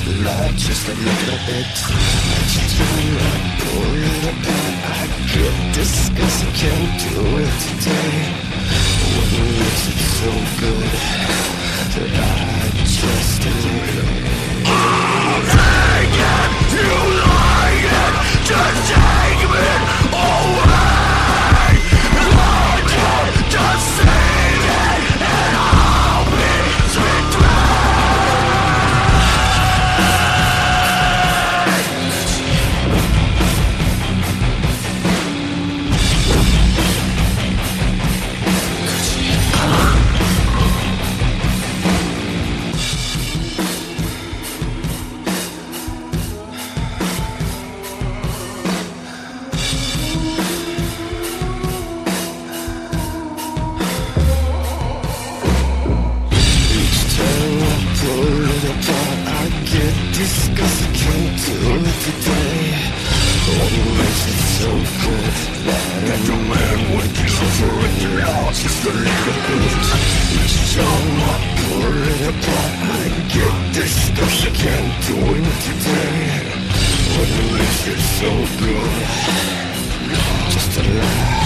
Like just a little bit. Just to pull it apart. I get disgusted, I can't do it today. What makes it so good that I just delay? I'll take it, you like it, just take me away. Lord, just save it, and I'll be sweet dream. Disgust, I can't do it today. What makes it so good that a man would kill for it all just a little bit. Each time I pull it apart, I get disgust, I can't do it today. What makes it so good just a lie.